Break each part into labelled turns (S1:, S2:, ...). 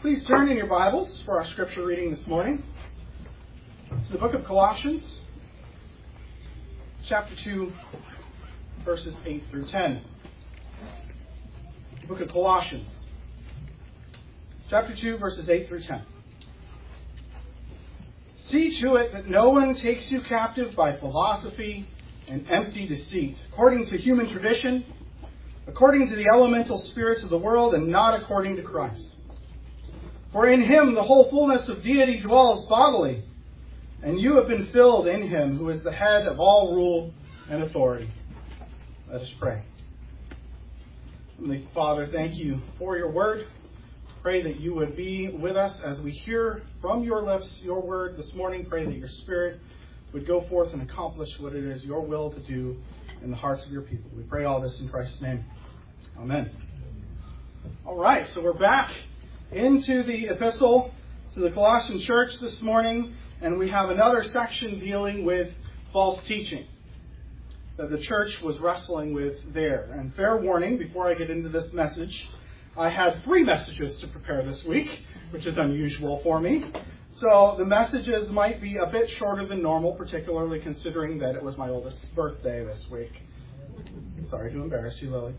S1: Please turn in your Bibles for our scripture reading this morning to the book of Colossians, chapter 2, verses 8 through 10. The book of Colossians, chapter 2, verses 8 through 10. See to it that no one takes you captive by philosophy and empty deceit, according to human tradition, according to the elemental spirits of the world, and not according to Christ. For in him the whole fullness of deity dwells bodily, and you have been filled in him, who is the head of all rule and authority. Let us pray. Heavenly Father, thank you for your word. Pray that you would be with us as we hear from your lips your word this morning. Pray that your Spirit would go forth and accomplish what it is your will to do in the hearts of your people. We pray all this in Christ's name. Amen. All right, so we're back into the epistle to the Colossian church this morning, and we have another section dealing with false teaching that the church was wrestling with there. And fair warning, before I get into this message, I had 3 messages to prepare this week, which is unusual for me. So the messages might be a bit shorter than normal, particularly considering that it was my oldest's birthday this week. Sorry to embarrass you, Lily.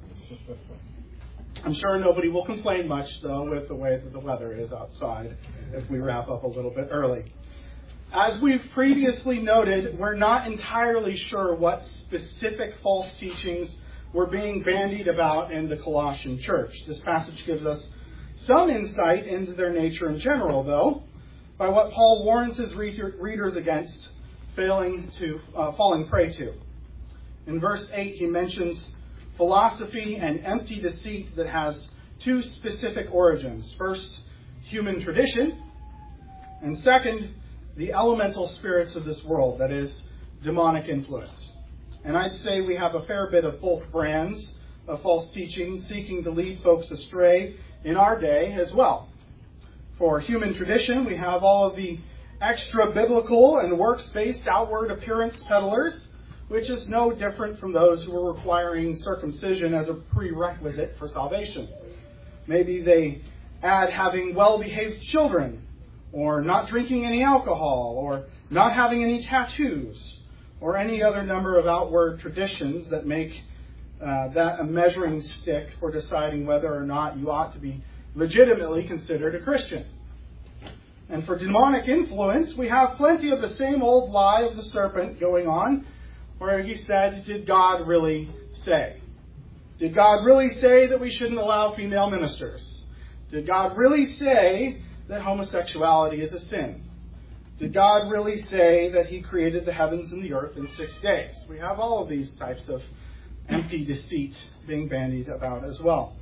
S1: I'm sure nobody will complain much, though, with the way that the weather is outside if we wrap up a little bit early. As we've previously noted, we're not entirely sure what specific false teachings were being bandied about in the Colossian church. This passage gives us some insight into their nature in general, though, by what Paul warns his readers against falling prey to. In verse 8, he mentions philosophy and empty deceit that has 2 specific origins. First, human tradition, and second, the elemental spirits of this world, that is, demonic influence. And I'd say we have a fair bit of both brands of false teaching seeking to lead folks astray in our day as well. For human tradition, we have all of the extra-biblical and works-based outward appearance peddlers, which is no different from those who are requiring circumcision as a prerequisite for salvation. Maybe they add having well-behaved children, or not drinking any alcohol, or not having any tattoos, or any other number of outward traditions that make that a measuring stick for deciding whether or not you ought to be legitimately considered a Christian. And for demonic influence, we have plenty of the same old lie of the serpent going on, where he said, did God really say? Did God really say that we shouldn't allow female ministers? Did God really say that homosexuality is a sin? Did God really say that he created the heavens and the earth in 6 days? We have all of these types of empty deceit being bandied about as well.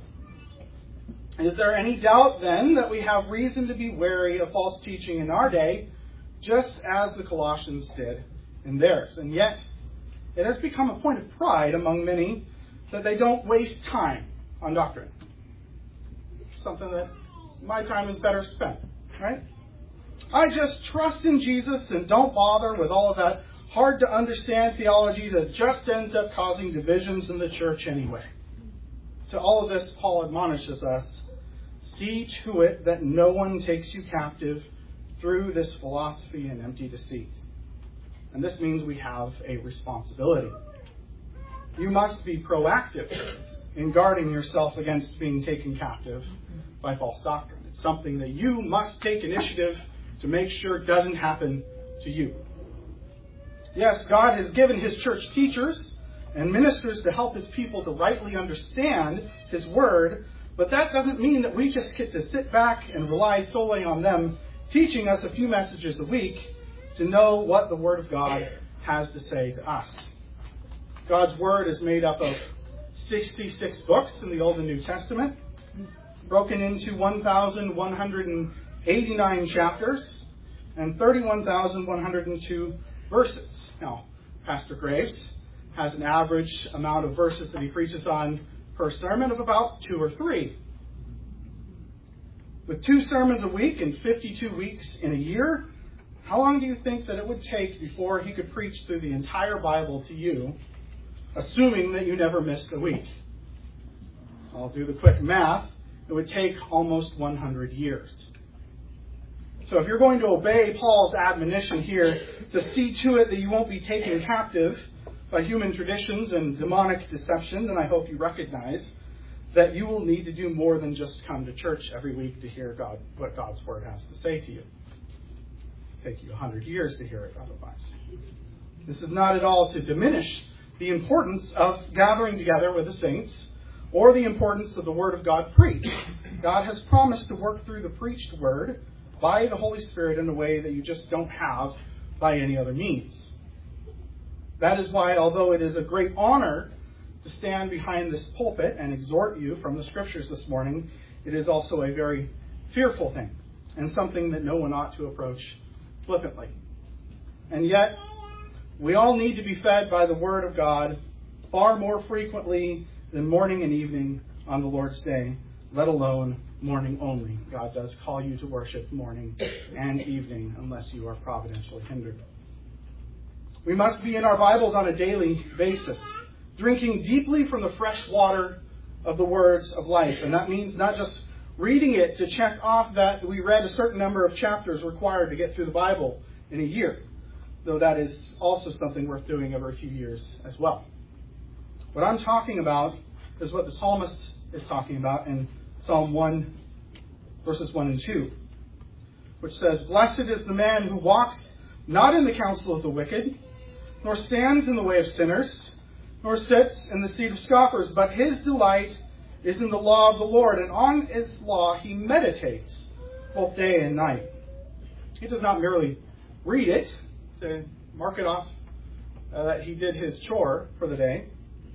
S1: Is there any doubt then that we have reason to be wary of false teaching in our day, just as the Colossians did in theirs? And yet, it has become a point of pride among many that they don't waste time on doctrine. Something that my time is better spent, right? I just trust in Jesus and don't bother with all of that hard to understand theology that just ends up causing divisions in the church anyway. To all of this, Paul admonishes us, see to it that no one takes you captive through this philosophy and empty deceit. And this means we have a responsibility. You must be proactive in guarding yourself against being taken captive by false doctrine. It's something that you must take initiative to make sure it doesn't happen to you. Yes, God has given his church teachers and ministers to help his people to rightly understand his word, but that doesn't mean that we just get to sit back and rely solely on them teaching us a few messages a week to know what the Word of God has to say to us. God's Word is made up of 66 books in the Old and New Testament, broken into 1,189 chapters and 31,102 verses. Now, Pastor Graves has an average amount of verses that he preaches on per sermon of about 2 or 3. With 2 sermons a week and 52 weeks in a year, how long do you think that it would take before he could preach through the entire Bible to you, assuming that you never missed a week? I'll do the quick math. it would take almost 100 years. So if you're going to obey Paul's admonition here to see to it that you won't be taken captive by human traditions and demonic deception, then I hope you recognize that you will need to do more than just come to church every week to hear what God's Word has to say to you. It'll take you 100 years to hear it otherwise. This is not at all to diminish the importance of gathering together with the saints or the importance of the Word of God preached. God has promised to work through the preached Word by the Holy Spirit in a way that you just don't have by any other means. That is why, although it is a great honor to stand behind this pulpit and exhort you from the Scriptures this morning, it is also a very fearful thing and something that no one ought to approach flippantly. And yet, we all need to be fed by the Word of God far more frequently than morning and evening on the Lord's Day, let alone morning only. God does call you to worship morning and evening unless you are providentially hindered. We must be in our Bibles on a daily basis, drinking deeply from the fresh water of the words of life. And that means not just reading it to check off that we read a certain number of chapters required to get through the Bible in a year, though that is also something worth doing every few years as well. What I'm talking about is what the psalmist is talking about in Psalm 1, verses 1 and 2, which says, "Blessed is the man who walks not in the counsel of the wicked, nor stands in the way of sinners, nor sits in the seat of scoffers, but his delight is in the law of the Lord, and on his law he meditates both day and night." He does not merely read it to mark it off that he did his chore for the day,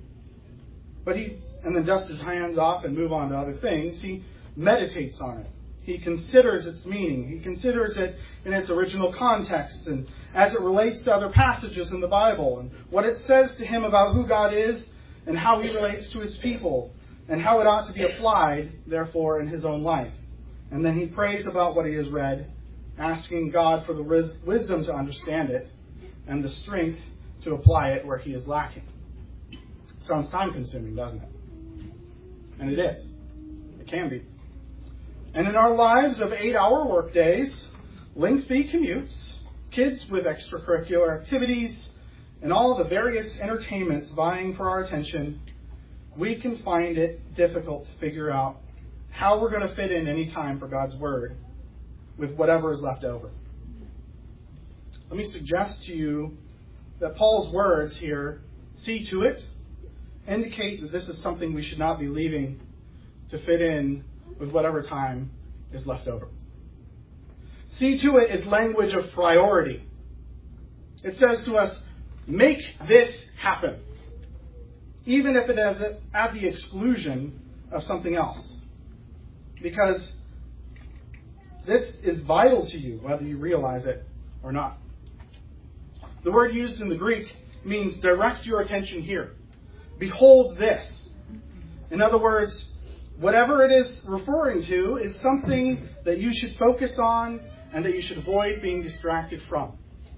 S1: and then dust his hands off and move on to other things. He meditates on it. He considers its meaning. He considers it in its original context and as it relates to other passages in the Bible and what it says to him about who God is and how he relates to his people and how it ought to be applied, therefore, in his own life. And then he prays about what he has read, asking God for the wisdom to understand it and the strength to apply it where he is lacking. Sounds time-consuming, doesn't it? And it is. It can be. And in our lives of 8-hour workdays, lengthy commutes, kids with extracurricular activities, and all the various entertainments vying for our attention, we can find it difficult to figure out how we're going to fit in any time for God's Word with whatever is left over. Let me suggest to you that Paul's words here, "see to it," indicate that this is something we should not be leaving to fit in with whatever time is left over. See to it is language of priority. It says to us, make this happen, even if it is at the exclusion of something else. Because this is vital to you, whether you realize it or not. The word used in the Greek means direct your attention here. Behold this. In other words, whatever it is referring to is something that you should focus on and that you should avoid being distracted from.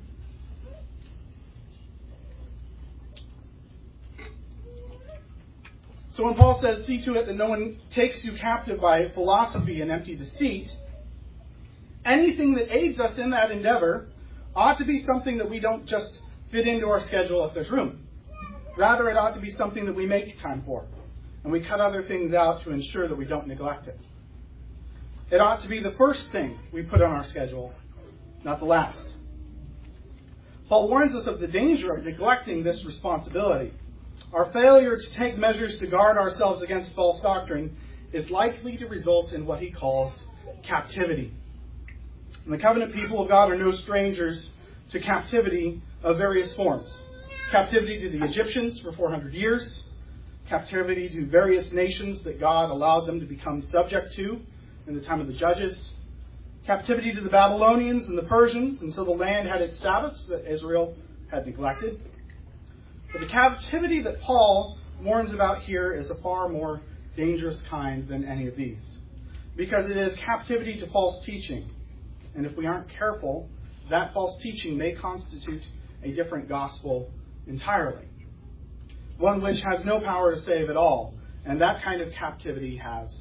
S1: So when Paul says, see to it that no one takes you captive by philosophy and empty deceit, anything that aids us in that endeavor ought to be something that we don't just fit into our schedule if there's room. Rather, it ought to be something that we make time for. And we cut other things out to ensure that we don't neglect it. It ought to be the first thing we put on our schedule, not the last. Paul warns us of the danger of neglecting this responsibility. Our failure to take measures to guard ourselves against false doctrine is likely to result in what he calls captivity. And the covenant people of God are no strangers to captivity of various forms. Captivity to the Egyptians for 400 years. Captivity to various nations that God allowed them to become subject to in the time of the Judges. Captivity to the Babylonians and the Persians until the land had its Sabbaths that Israel had neglected. But the captivity that Paul warns about here is a far more dangerous kind than any of these. Because it is captivity to false teaching. And if we aren't careful, that false teaching may constitute a different gospel entirely. One which has no power to save at all. And that kind of captivity has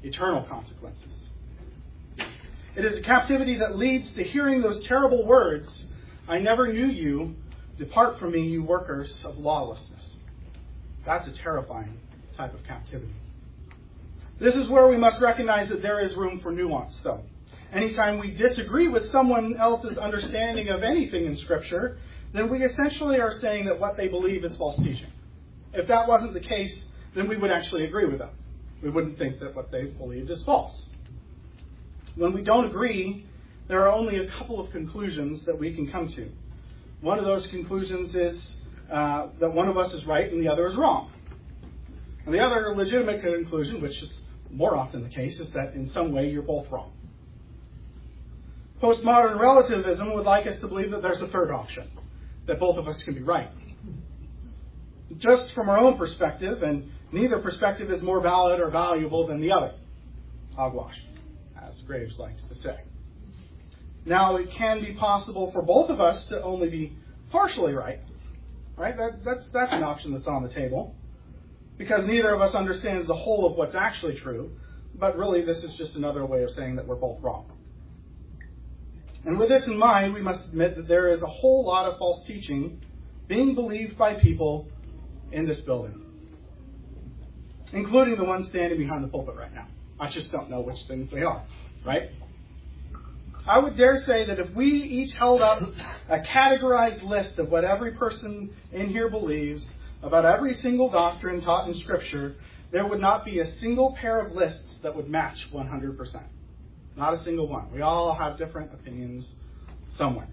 S1: eternal consequences. It is a captivity that leads to hearing those terrible words, "I never knew you. Depart from me, you workers of lawlessness." That's a terrifying type of captivity. This is where we must recognize that there is room for nuance, though. Anytime we disagree with someone else's understanding of anything in Scripture, then we essentially are saying that what they believe is false teaching. If that wasn't the case, then we would actually agree with them. We wouldn't think that what they believed is false. When we don't agree, there are only a couple of conclusions that we can come to. One of those conclusions is that one of us is right and the other is wrong. And the other legitimate conclusion, which is more often the case, is that in some way you're both wrong. Postmodern relativism would like us to believe that there's a third option, that both of us can be right. Just from our own perspective, and neither perspective is more valid or valuable than the other. Hogwash, as Graves likes to say. Now, it can be possible for both of us to only be partially right. Right? That's an option that's on the table. Because neither of us understands the whole of what's actually true. But really, this is just another way of saying that we're both wrong. And with this in mind, we must admit that there is a whole lot of false teaching being believed by people in this building, including the ones standing behind the pulpit right now. I just don't know which things they are, right? I would dare say that if we each held up a categorized list of what every person in here believes about every single doctrine taught in Scripture, there would not be a single pair of lists that would match 100%. Not a single one. We all have different opinions somewhere.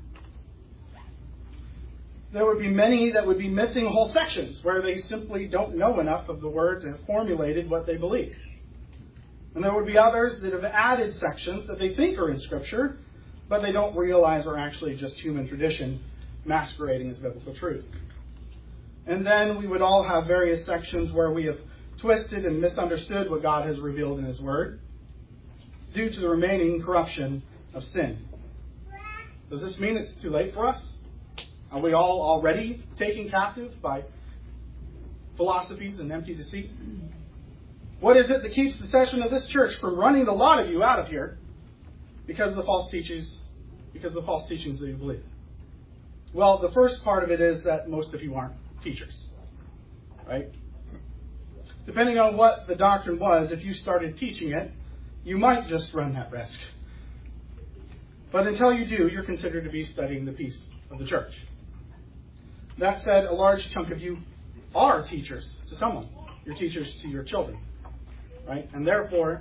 S1: There would be many that would be missing whole sections where they simply don't know enough of the Word to have formulated what they believe. And there would be others that have added sections that they think are in Scripture, but they don't realize are actually just human tradition masquerading as biblical truth. And then we would all have various sections where we have twisted and misunderstood what God has revealed in His Word due to the remaining corruption of sin. Does this mean it's too late for us? Are we all already taken captive by philosophies and empty deceit? What is it that keeps the session of this church from running the lot of you out of here because of the false teachings that you believe? Well, the first part of it is that most of you aren't teachers, right? Depending on what the doctrine was, if you started teaching it, you might just run that risk. But until you do, you're considered to be studying the peace of the church. That said, a large chunk of you are teachers to someone. You're teachers to your children, right? And therefore,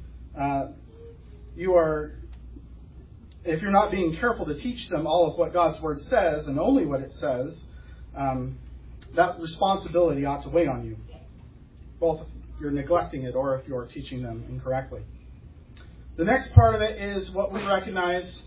S1: you are, if you're not being careful to teach them all of what God's Word says and only what it says, that responsibility ought to weigh on you, both if you're neglecting it or if you're teaching them incorrectly. The next part of it is what we recognize,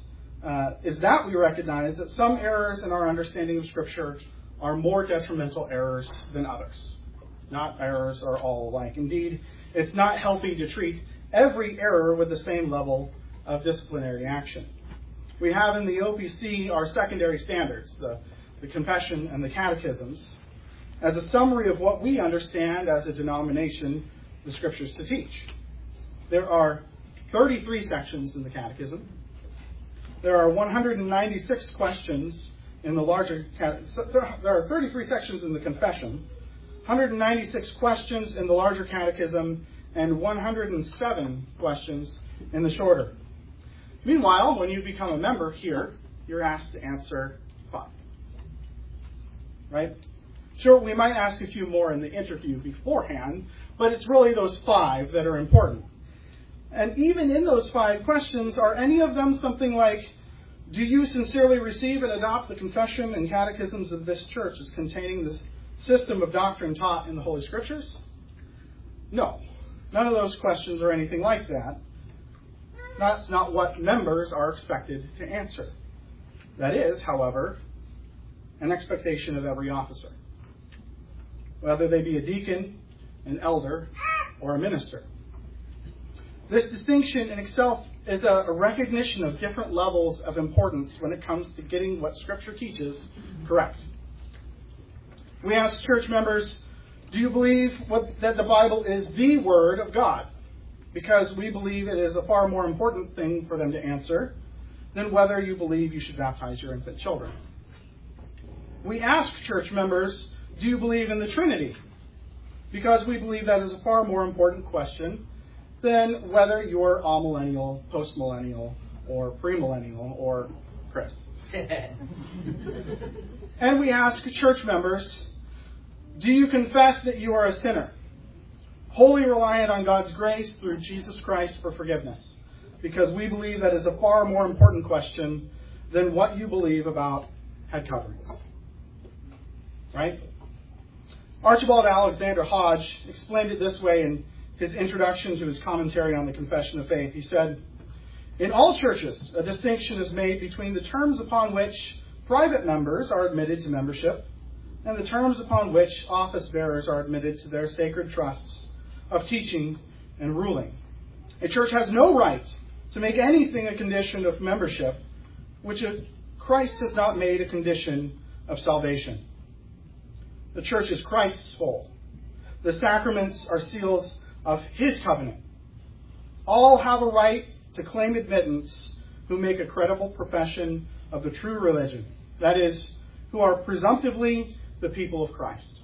S1: that some errors in our understanding of Scripture are more detrimental errors than others. Not errors are all alike. Indeed, it's not healthy to treat every error with the same level of disciplinary action. We have in the OPC our secondary standards, the confession and the catechisms, as a summary of what we understand as a denomination the Scriptures to teach. There are 33 sections in the catechism. There are 196 questions in the larger there are 33 sections in the confession, 196 questions in the larger catechism, and 107 questions in the shorter. Meanwhile, when you become a member here, you're asked to answer 5. Right? Sure, we might ask a few more in the interview beforehand, but it's really those 5 that are important. And even in those 5 questions, are any of them something like, do you sincerely receive and adopt the confession and catechisms of this church as containing the system of doctrine taught in the Holy Scriptures? No. None of those questions are anything like that. That's not what members are expected to answer. That is, however, an expectation of every officer, whether they be a deacon, an elder, or a minister. This distinction in itself is a recognition of different levels of importance when it comes to getting what Scripture teaches correct. We ask church members, do you believe that the Bible is the Word of God? because we believe it is a far more important thing for them to answer than whether you believe you should baptize your infant children. We ask church members, do you believe in the Trinity? Because we believe that is a far more important question than whether you're amillennial, postmillennial, or premillennial, or Chris. And we ask church members, do you confess that you are a sinner, wholly reliant on God's grace through Jesus Christ for forgiveness? Because we believe that is a far more important question than what you believe about head coverings. Right? Archibald Alexander Hodge explained it this way in his introduction to his commentary on the Confession of Faith. He said, in all churches, a distinction is made between the terms upon which private members are admitted to membership and the terms upon which office bearers are admitted to their sacred trusts of teaching and ruling. A church has no right to make anything a condition of membership which Christ has not made a condition of salvation. The church is Christ's fold. The sacraments are seals of His covenant. All have a right to claim admittance who make a credible profession of the true religion, that is, who are presumptively the people of Christ.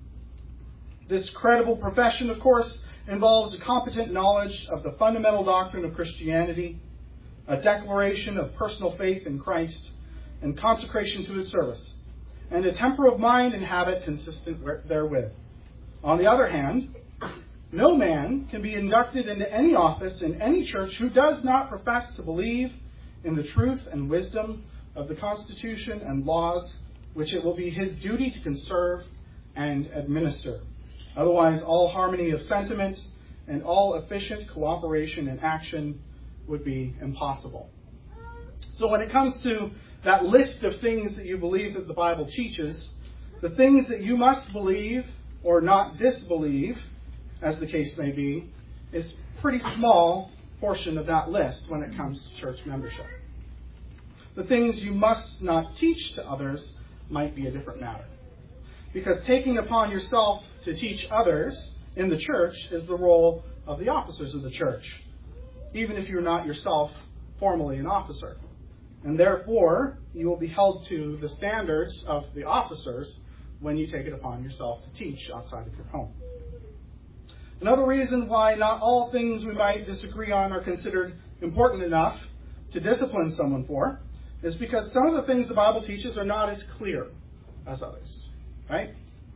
S1: This credible profession, of course, involves a competent knowledge of the fundamental doctrine of Christianity, a declaration of personal faith in Christ, and consecration to His service, and a temper of mind and habit consistent therewith. On the other hand, no man can be inducted into any office in any church who does not profess to believe in the truth and wisdom of the Constitution and laws which it will be his duty to conserve and administer. Otherwise, all harmony of sentiment and all efficient cooperation in action would be impossible. So when it comes to that list of things that you believe that the Bible teaches, the things that you must believe or not disbelieve, as the case may be, is a pretty small portion of that list when it comes to church membership. The things you must not teach to others might be a different matter. Because taking upon yourself to teach others in the church is the role of the officers of the church, even if you're not yourself formally an officer. And therefore, you will be held to the standards of the officers when you take it upon yourself to teach outside of your home. Another reason why not all things we might disagree on are considered important enough to discipline someone for is because some of the things the Bible teaches are not as clear as others. Right?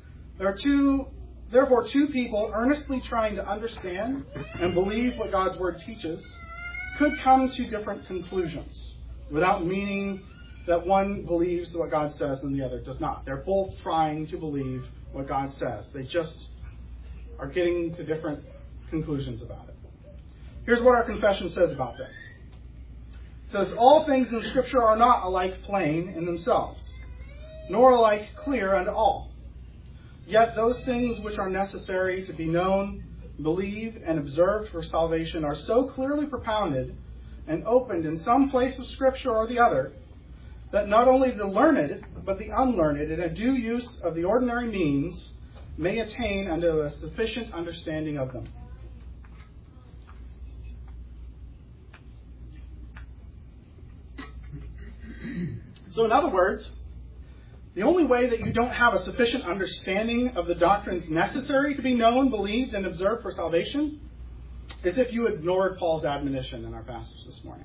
S1: Therefore, two people earnestly trying to understand and believe what God's Word teaches could come to different conclusions without meaning that one believes what God says and the other does not. They're both trying to believe what God says. They just are getting to different conclusions about it. Here's what our confession says about this. It says, all things in Scripture are not alike plain in themselves, nor alike clear unto all. Yet those things which are necessary to be known, believed, and observed for salvation are so clearly propounded and opened in some place of Scripture or the other, that not only the learned, but the unlearned, in a due use of the ordinary means, may attain unto a sufficient understanding of them. So in other words, the only way that you don't have a sufficient understanding of the doctrines necessary to be known, believed, and observed for salvation is if you ignored Paul's admonition in our passage this morning.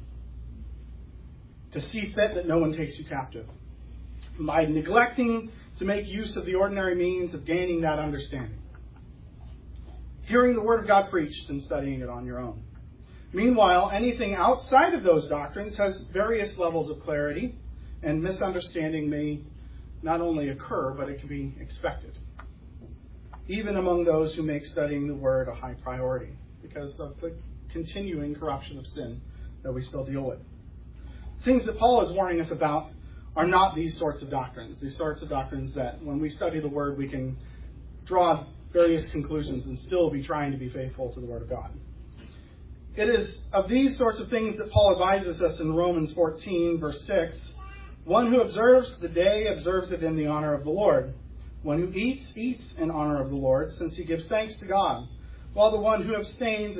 S1: To see fit that no one takes you captive, by neglecting to make use of the ordinary means of gaining that understanding. Hearing the Word of God preached and studying it on your own. Meanwhile, anything outside of those doctrines has various levels of clarity, and misunderstanding may not only occur, but it can be expected. Even among those who make studying the Word a high priority, because of the continuing corruption of sin that we still deal with. Things that Paul is warning us about are not these sorts of doctrines. These sorts of doctrines that when we study the Word, we can draw various conclusions and still be trying to be faithful to the Word of God. It is of these sorts of things that Paul advises us in Romans 14, verse 6. One who observes the day observes it in the honor of the Lord. One who eats, eats in honor of the Lord, since he gives thanks to God. while the one who abstains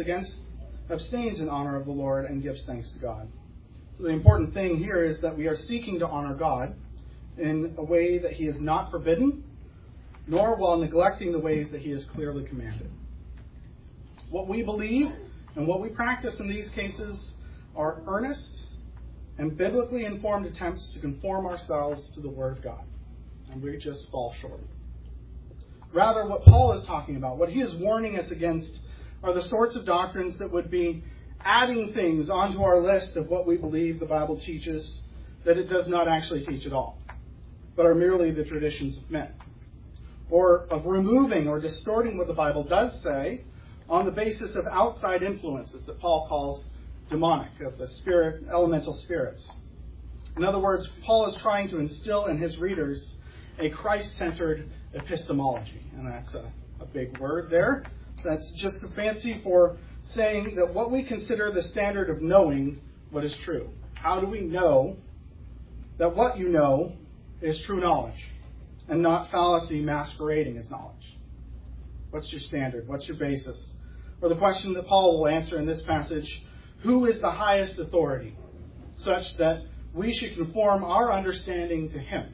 S1: in honor of the Lord and gives thanks to God. So the important thing here is that we are seeking to honor God in a way that he has not forbidden, nor while neglecting the ways that he has clearly commanded. What we believe and what we practice in these cases are earnest and biblically informed attempts to conform ourselves to the Word of God. And we just fall short. Rather, what Paul is talking about, what he is warning us against, are the sorts of doctrines that would be adding things onto our list of what we believe the Bible teaches that it does not actually teach at all, but are merely the traditions of men. Or of removing or distorting what the Bible does say on the basis of outside influences that Paul calls demonic, of the spirit, elemental spirits. In other words, Paul is trying to instill in his readers a Christ-centered epistemology. And that's a big word there. That's just a fancy for saying that what we consider the standard of knowing what is true. How do we know that what you know is true knowledge and not fallacy masquerading as knowledge? What's your standard? What's your basis? Or the question that Paul will answer in this passage, who is the highest authority, such that we should conform our understanding to him?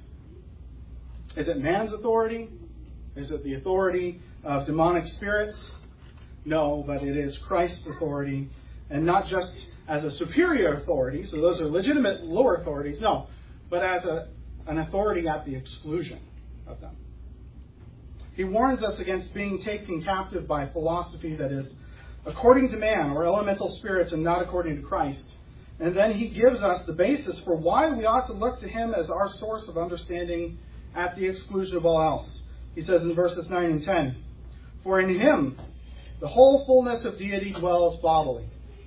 S1: Is it man's authority? Is it the authority of demonic spirits? No, but it is Christ's authority, and not just as a superior authority, so those are legitimate lower authorities, no, but as an authority at the exclusion of them. He warns us against being taken captive by philosophy that is according to man or elemental spirits and not according to Christ. And then he gives us the basis for why we ought to look to him as our source of understanding at the exclusion of all else. He says in verses 9 and 10, "For in him the whole fullness of deity dwells bodily,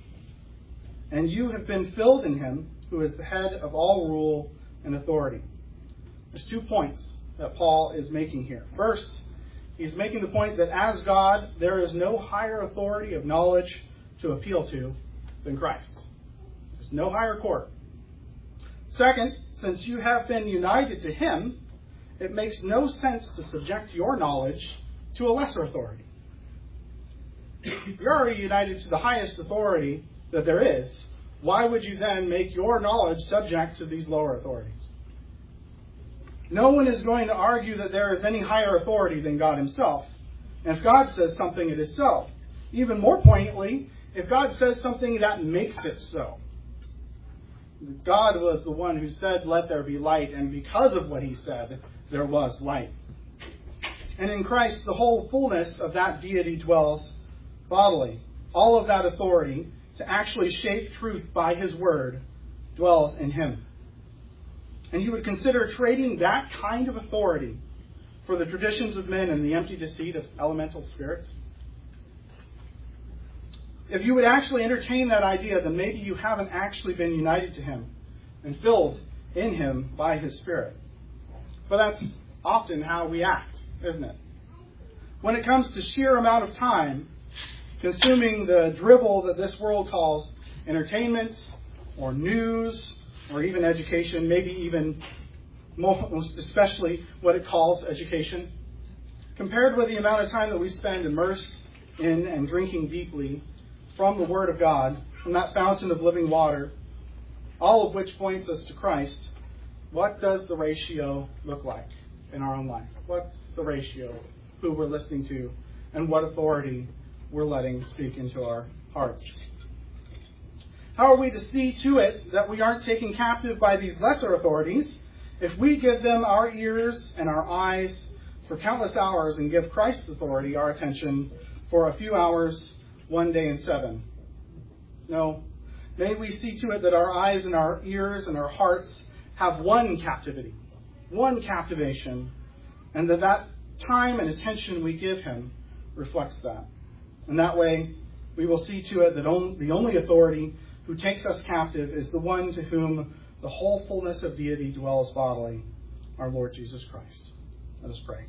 S1: and you have been filled in him who is the head of all rule and authority." There's 2 points that Paul is making here. First, he's making the point that as God, there is no higher authority of knowledge to appeal to than Christ. There's no higher court. Second, since you have been united to him, it makes no sense to subject your knowledge to a lesser authority. You're already united to the highest authority that there is. Why would you then make your knowledge subject to these lower authorities? No one is going to argue that there is any higher authority than God himself. And if God says something, it is so. Even more poignantly, if God says something, that makes it so. God was the one who said, "Let there be light," and because of what he said, there was light. And in Christ, the whole fullness of that deity dwells bodily. All of that authority to actually shape truth by his word dwells in him. And you would consider trading that kind of authority for the traditions of men and the empty deceit of elemental spirits? If you would actually entertain that idea, then maybe you haven't actually been united to him and filled in him by his Spirit. But that's often how we act, isn't it? When it comes to sheer amount of time consuming the dribble that this world calls entertainment or news or even education, maybe even most especially what it calls education, compared with the amount of time that we spend immersed in and drinking deeply from the Word of God, from that fountain of living water, all of which points us to Christ, what does the ratio look like in our own life? What's the ratio? Who we're listening to and what authority we're letting speak into our hearts? How are we to see to it that we aren't taken captive by these lesser authorities if we give them our ears and our eyes for countless hours and give Christ's authority our attention for a few hours, one day in 7? No. May we see to it that our eyes and our ears and our hearts have one captivity, one captivation, and that time and attention we give him reflects that. And that way, we will see to it that the only authority who takes us captive is the one to whom the whole fullness of deity dwells bodily, our Lord Jesus Christ. Let us pray.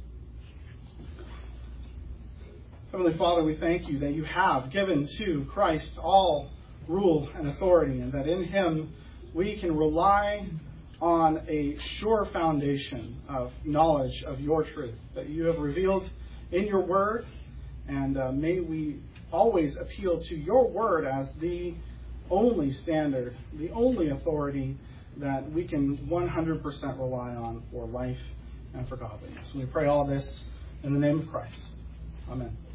S1: Heavenly Father, we thank you that you have given to Christ all rule and authority, and that in him we can rely on a sure foundation of knowledge of your truth that you have revealed in your word. And may we always appeal to your word as the only standard, the only authority that we can 100% rely on for life and for godliness. We pray all this in the name of Christ. Amen.